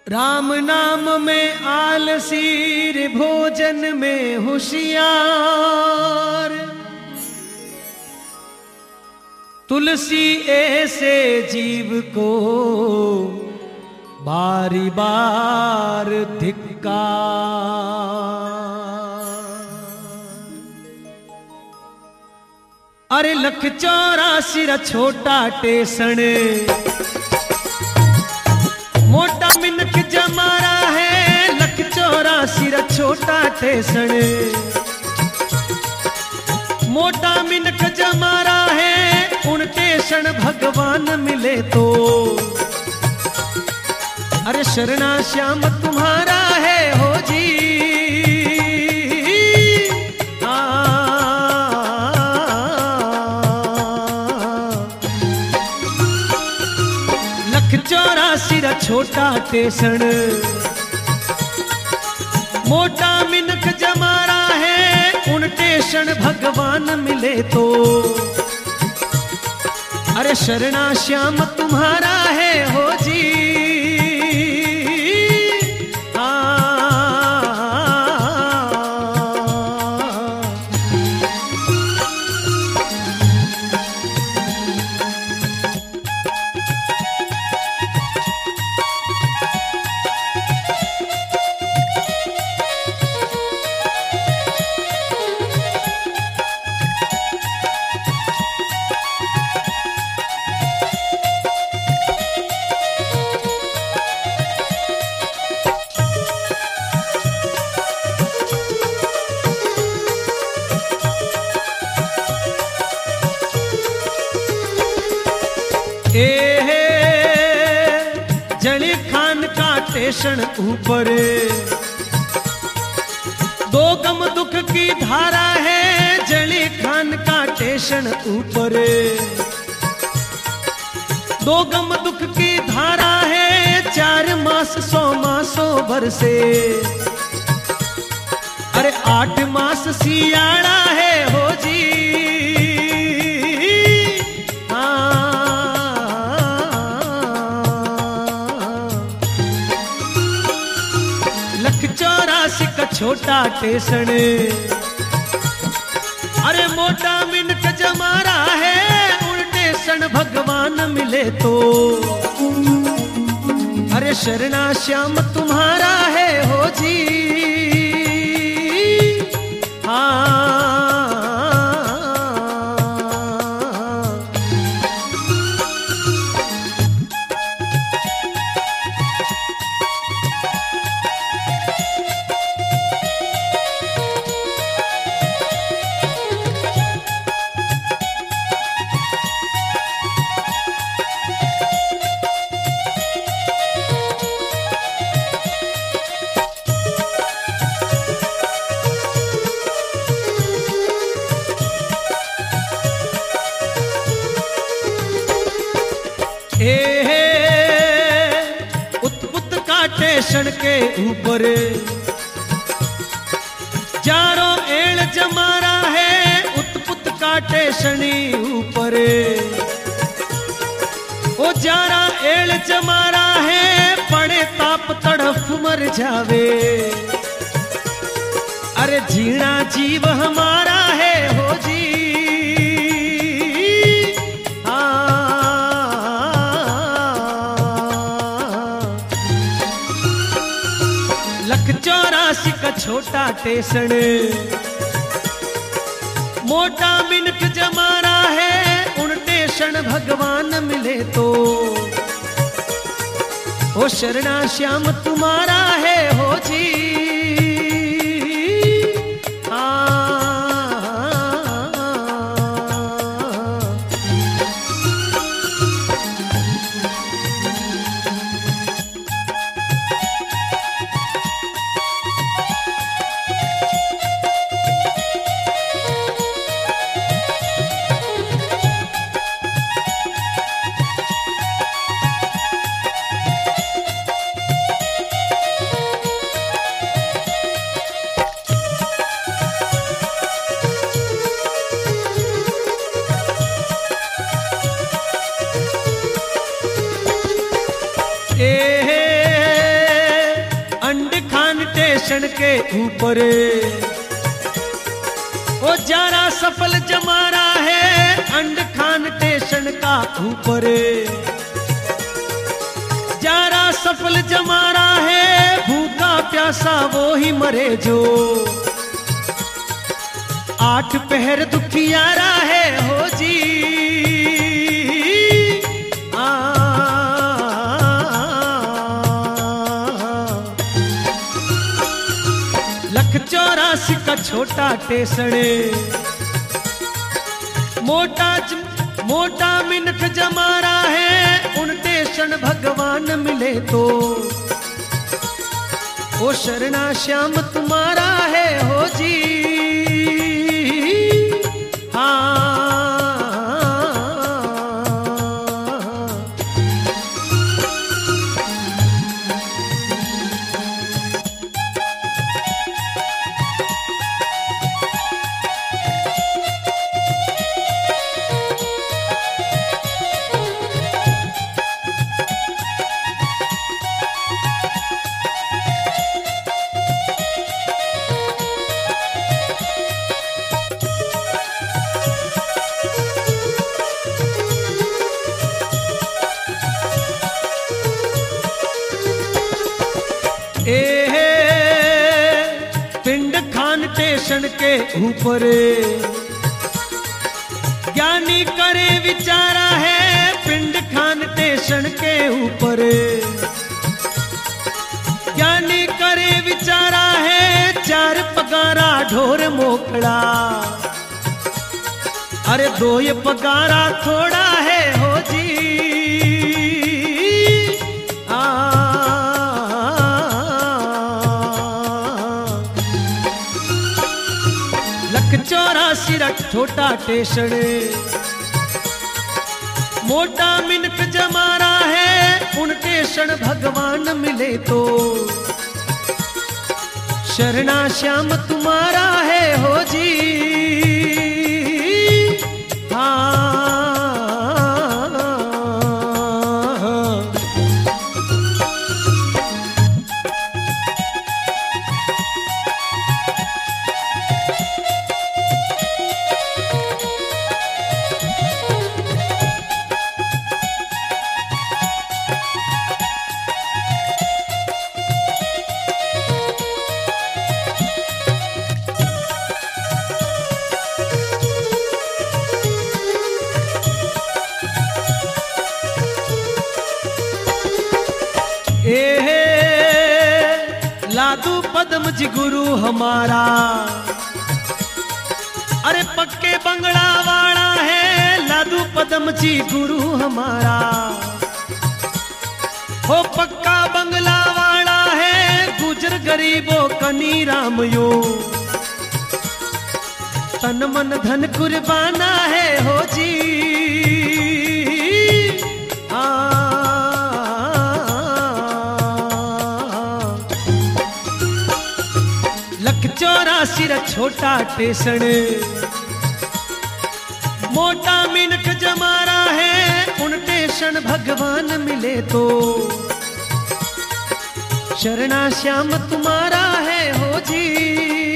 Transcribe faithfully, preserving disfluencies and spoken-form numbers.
राम नाम में आलसी रे भोजन में होशियार। तुलसी ऐसे जीव को बारी बार धिक्कार। अरे लख चौरासी रा छोटा टेसन मोटा मिनख जमारा है। लख चौरासी रा छोटा टेसन मोटा मिनख जमारा है। उन टेसन भगवान मिले तो अरे शरणा श्याम तुम्हारा है हो जी। आ, लख चौरासी रा छोटा टेसन मोटा मिनख जमारा है। उन टेसन भगवान मिले तो अरे शरणा श्याम तुम्हारा है हो जी। ए जली खान का टेसन ऊपर दो गम दुख की धारा है। जली खान का टेसन ऊपर दो गम दुख की धारा है। चार मास सौ मासों बरसे अरे आठ मास सियाड़ा है हो जी। चौरासी का छोटा टेसन अरे मोटा मिनख जमारा है। उन टेसन भगवान मिले तो अरे शरणा श्याम तुम्हारा है हो जी। हाँ उत्पुत का टेसन के ऊपर चारों एड़ जमारा है। उत्पुत का टेसनी ऊपर वो जारा एड़ जमारा है। पड़े ताप तड़फ मर जावे अरे जीना जीव हमारा है हो जी। लख चौरासी का छोटा टेसन मोटा मिनख जमारा है। उन टेसन भगवान मिले तो ओ शरणा श्याम तुम्हारा है हो जी। टेशन के ऊपर। ओ जारा सफल जमारा है अंड खान टेशन का ऊपर। जारा सफल जमारा है भूखा प्यासा वो ही मरे जो। आठ पहर दुखियारा है हो जी। आ लख चौरासी का छोटा टेसड़े। मोटा मोटा मिनख जमारा है उन टेशन भगवान मिले तो। ओ शरणा श्याम तुम्हारा है हो जी। ए पिंड खान टेशन के ऊपर। ज्ञानी करे विचारा है पिंड खान टेशन के ऊपर। ज्ञानी करे विचारा है चार पगारा ढोर मोकड़ा। अरे दो ये पगारा थोड़ा है हो जी। चौरासी रख छोटा टेशन। मोटा मिनक जमारा है उन टेशन भगवान मिले तो। शरणा श्याम तुम्हारा है हो जी। लादू पद्म जी गुरु हमारा। अरे पक्के बंगला वाला है लादू पद्म जी गुरु हमारा। हो पक्का बंगला वाला है गुजर गरीबों कनी राम यो। तन मन धन कुर्बाना है हो जी। आ चौरासी र छोटा टेशन। मोटा मिनक जमारा है उन टेशन भगवान मिले तो। शरणा श्याम तुम्हारा है हो जी।